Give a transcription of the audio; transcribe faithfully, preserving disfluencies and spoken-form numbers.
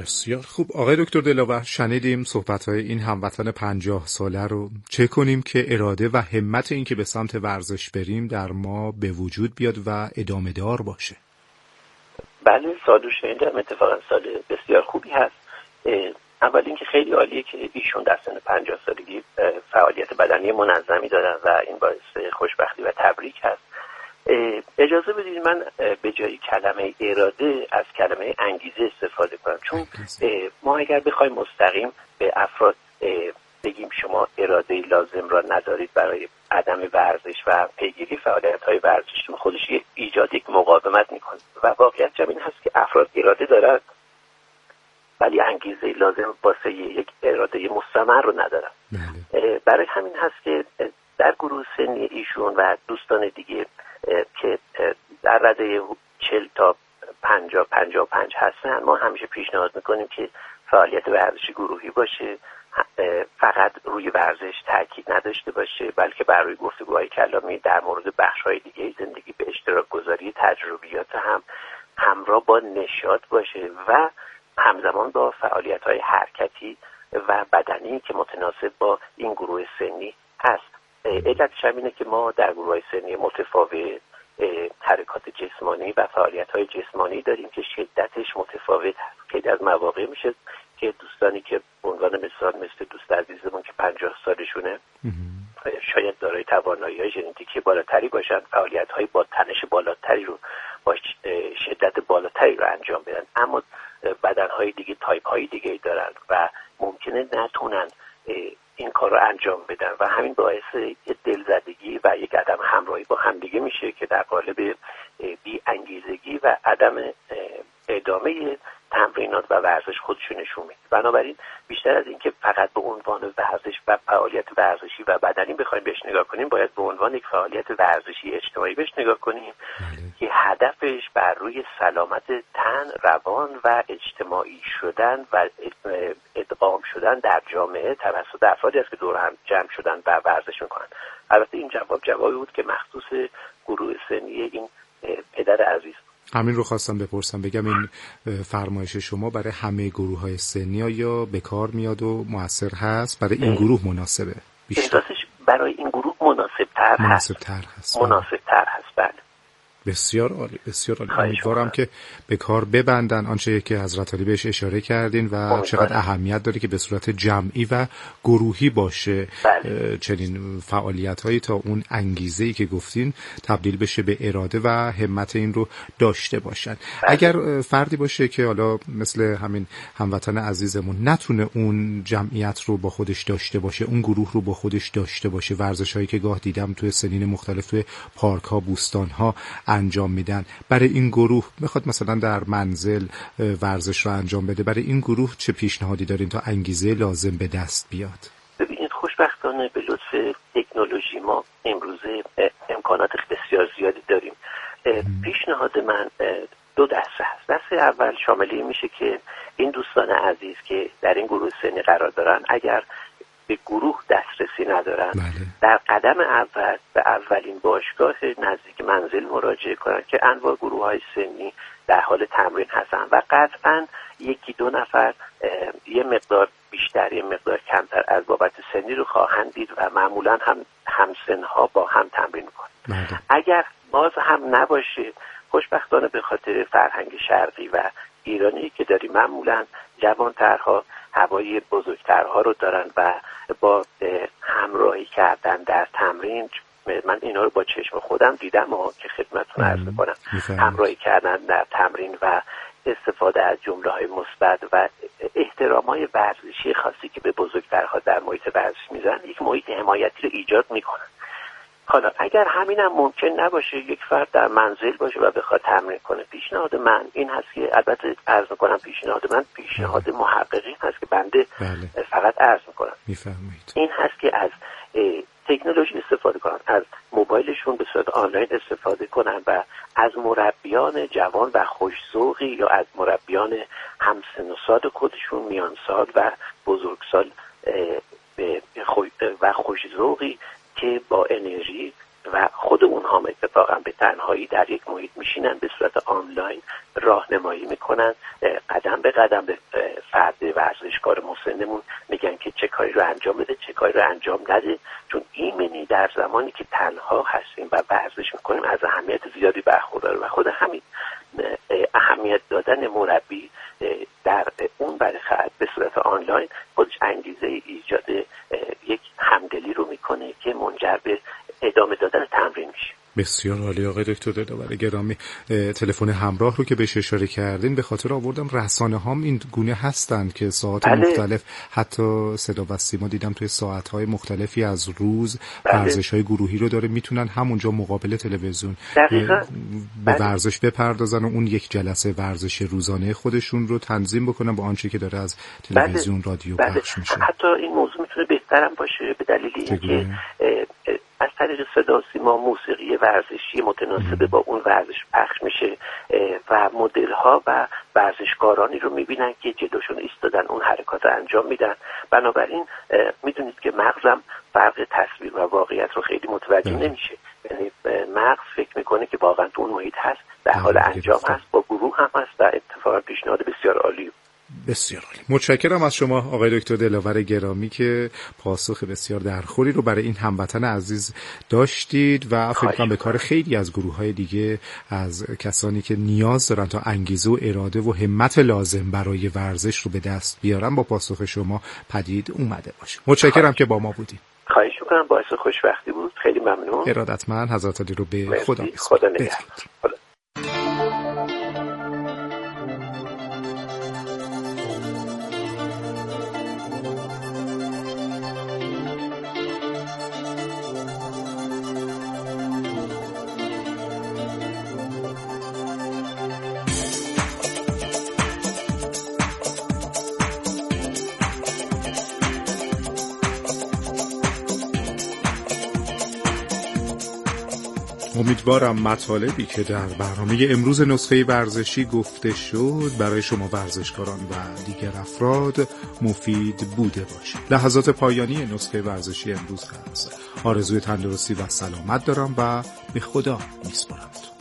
بسیار خوب. آقای دکتر دلاور، شنیدیم صحبت‌های این هموطن پنجاه ساله رو. چه کنیم که اراده و همت این که به سمت ورزش بریم در ما به وجود بیاد و ادامه دار باشه؟ بله، سالو شنیدم. اتفاقا سال بسیار خوبی هست. اول اینکه خیلی عالیه که ایشون در سن پنجاه سالگی فعالیت بدنی منظمی دارن و این باعث خوشبختی و تبریک هست. اجازه بدید من به جای کلمه اراده از کلمه انگیزه استفاده کنم، چون ما اگر بخوایم مستقیم به افراد بگیم شما اراده لازم را ندارید برای عدم ورزش و پیگیری فعالیت‌های ورزشی، خودش ایجاد یک مقاومت میکنه و واقعیت این هست که افراد اراده دارند ولی انگیزه لازم واسه یک اراده مستمر رو ندارن. برای همین هست که در گروه سنی ایشون و دوستان دیگه که در رده چهل تا پنجاه پنجاه و پنج هستن، ما همیشه پیشنهاد میکنیم که فعالیت ورزشی گروهی باشه، فقط روی ورزش تاکید نداشته باشه، بلکه بر روی گفتگوهای کلامی در مورد بخش‌های دیگه زندگی به اشتراک گذاری تجربیات هم همراه با نشاط باشه و همزمان با فعالیت‌های حرکتی و بدنی که متناسب با این گروه سنی هست. علتش هم اینه که ما در گروه‌های سنی متفاوت حرکات جسمانی و فعالیت‌های جسمانی داریم که شدتش متفاوت هست. خیلی از مواقع میشه که دوستانی که به عنوان مثال مثل دوست عزیزمون که پنجاه سالشونه شاید دارای توانایی‌های ژنتیکی بالاتری باشن، فعالیت‌های با تنش بالاتری رو با شدت بالاتری رو انجام بدن، اما بدن‌های دیگه تایپ‌های دیگه دارن و ممکنه نتونن این کار رو انجام بدن و همین باعث دلزدگی و یک عدم همراهی با همدیگه میشه که در قالب بی انگیزگی و عدم ادامه تمرینات و ورزش خودشون نشون میده. بنابراین بیشتر از این که فقط به عنوان ورزش و فعالیت ورزشی و بدنی بخوایم بهش نگاه کنیم، باید به عنوان یک فعالیت ورزشی اجتماعی بهش نگاه کنیم که هدفش بر روی سلامت تن، روان و اجتماعی شدن و ادغام شدن در جامعه توسط افرادی است که دور هم جمع شدن و ورزش میکنن. البته این جواب جوابی بود که مخصوص گروه سنی این پدر عزیز. همین رو خواستم بپرسم، بگم این فرمایش شما برای همه گروه های سنی یا به کار میاد و مؤثر هست؟ برای این گروه مناسبه بیشتر؟ برای این گروه مناسب تر مناسب تر هست. مناسب تر هست. بله. بسیار عالی، بسیار عالی. امیدوارم که به کار ببندن آنچه که حضرت علی بهش اشاره کردین و چقدر اهمیت داره که به صورت جمعی و گروهی باشه چنین فعالیت‌هایی تا اون انگیزه‌ای که گفتین تبدیل بشه به اراده و همت این رو داشته باشن. بله. اگر فردی باشه که حالا مثل همین هموطن عزیزمون نتونه اون جمعیت رو با خودش داشته باشه، اون گروه رو با خودش داشته باشه، ورزش‌هایی که گاه دیدم توی سنین مختلف توی پارک‌ها، بوستان‌ها انجام میدن، برای این گروه میخواد مثلا در منزل ورزش رو انجام بده، برای این گروه چه پیشنهادی دارین تا انگیزه لازم به دست بیاد؟ ببینید، خوشبختانه به لطف تکنولوژی ما امروزه امکانات بسیار زیادی داریم. پیشنهاد من دو دسته هست. دسته اول شامل این میشه که این دوستان عزیز که در این گروه سنی قرار دارن اگر به گروه دسترسی ندارن، بله. در قدم اول به اولین باشگاه نزدیک منزل مراجعه کنن که انواع گروه‌های سنی در حال تمرین هستن و قطعاً یکی دو نفر یه مقدار بیشتر یه مقدار کمتر از بابت سنی رو خواهند دید و معمولاً هم همسن‌ها با هم تمرین می‌کنن. بله. اگر باز هم نباشه، خوشبختانه به خاطر فرهنگ شرقی و ایرانی که داریم معمولاً جوان‌ترها هوای بزرگترها رو دارن و با همراهی کردن در تمرین، من اینا رو با چشم خودم دیدم و که خدمتتون عرض می‌کنم، همراهی کردن در تمرین و استفاده از جمله‌های مثبت و احترام‌های ورزشی خاصی که به بزرگترها در محیط ورزش می‌ذارن، یک محیط حمایتی رو ایجاد می‌کنن. حالا اگر همینم ممکن نباشه، یک فرد در منزل باشه و بخواد تمرین کنه، پیشنهاد من این هست که البته عرض می‌کنم پیشنهاد من پیشنهاد محققین هست که بنده بله. فقط عرض می‌کنم. می‌فرمایید. این هست که از تکنولوژی استفاده کنن، از موبایلشون به صورت آنلاین استفاده کنن و از مربیان جوان و خوش‌ذوقی یا از مربیان همسن و سال خودشون، میان سال و بزرگسال و خوش‌ذوقی که با انرژی و خود اونها هم اتفاقا به تنهایی در یک محیط میشینن، به صورت آنلاین راهنمایی میکنن، قدم به قدم به فرد ورزشکار مسنمون میگن که چه کاری رو انجام بده، چه کاری رو انجام نده، چون ایمنی در زمانی که تنها هستیم و ورزش میکنیم از اهمیت زیادی برخورداره و خود همین اهمیت دادن مربی در اون برخط به صورت آنلاین خودش انگیزه ایجاد یک همدلی رو میکنه که منجر به ادامه دادن تمرین میشه. بسیار عالی آقای دکتر دلاور گرامی. تلفن همراه رو که بهش اشاره کردین به خاطر آوردم رسانه هام این گونه هستند که ساعات بله. مختلف حتی صدا و سیما دیدم توی ساعت های مختلفی از روز بله. ورزش های گروهی رو داره، میتونن همونجا مقابل تلویزیون به بله. ورزش بپردازن و اون یک جلسه ورزش روزانه خودشون رو تنظیم بکنن با آنچه که داره از تلویزیون بله. رادیو بله. پخش میشه. حتی این موضوع میتونه بهترم باشه به دلیل اینکه از طریق صدا سیما موسیقی ورزشی متناسب با اون ورزش پخش میشه و مدل ها و ورزشکارانی رو میبینن که جلوشون ایستادن اون حرکات رو انجام میدن. بنابراین میدونید که مغزم فرق تصویر و واقعیت رو خیلی متوجه نمیشه، یعنی مغز فکر میکنه که واقعا تو اون محیط هست، در حال انجام هست، با گروه هم هست و اتفاقا پیشنهاد بسیار عالی. بسیار عالی. متشکرم از شما آقای دکتر دلاور گرامی که پاسخ بسیار درخوری رو برای این هموطن عزیز داشتید و فکر کنم به کار خیلی از گروه‌های دیگه از کسانی که نیاز دارن تا انگیزه و اراده و همت لازم برای ورزش رو به دست بیارن با پاسخ شما پدید اومده باشه. متشکرم که با ما بودید. خواهش می‌کنم، باعث خوشبختی بود. خیلی ممنون. ارادتمند. حضرت علی رو به خدا می‌سپارم. خدا نگهدار. امیدوارم مطالبی که در برنامه امروز نسخه ورزشی گفته شد برای شما ورزشکاران و دیگر افراد مفید بوده باشه. لحظات پایانی نسخه ورزشی امروز هست. آرزوی تندرستی و سلامت دارم و به خدا میسپارم.